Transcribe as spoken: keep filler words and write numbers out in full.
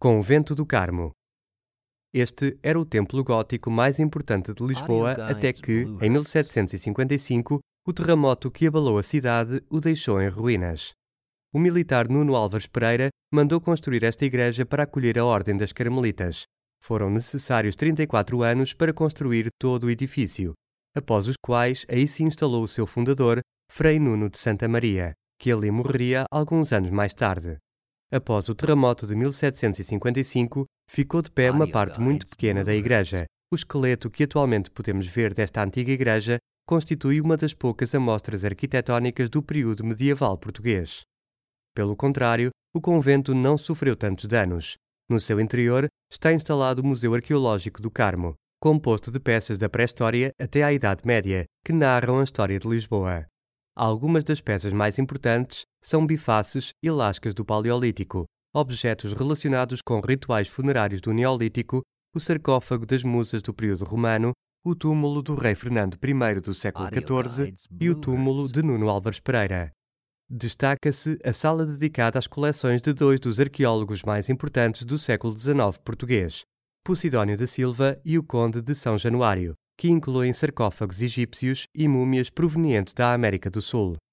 Convento do Carmo. Este era o templo gótico mais importante de Lisboa até que, em mil setecentos e cinquenta e cinco, o terremoto que abalou a cidade o deixou em ruínas. O militar Nuno Álvares Pereira mandou construir esta igreja para acolher a Ordem das Carmelitas. Foram necessários trinta e quatro anos para construir todo o edifício, após os quais aí se instalou o seu fundador, Frei Nuno de Santa Maria, que ali morreria alguns anos mais tarde. Após o terremoto de mil setecentos e cinquenta e cinco, ficou de pé uma parte muito pequena da igreja. O esqueleto que atualmente podemos ver desta antiga igreja constitui uma das poucas amostras arquitetónicas do período medieval português. Pelo contrário, o convento não sofreu tantos danos. No seu interior está instalado o Museu Arqueológico do Carmo, composto de peças da pré-história até à Idade Média, que narram a história de Lisboa. Algumas das peças mais importantes são bifaces e lascas do Paleolítico, objetos relacionados com rituais funerários do Neolítico, o sarcófago das musas do período romano, o túmulo do rei Fernando I do século catorze e o túmulo de Nuno Álvares Pereira. Destaca-se a sala dedicada às coleções de dois dos arqueólogos mais importantes do século dezenove português, Posidónio da Silva e o Conde de São Januário, que incluem sarcófagos egípcios e múmias provenientes da América do Sul.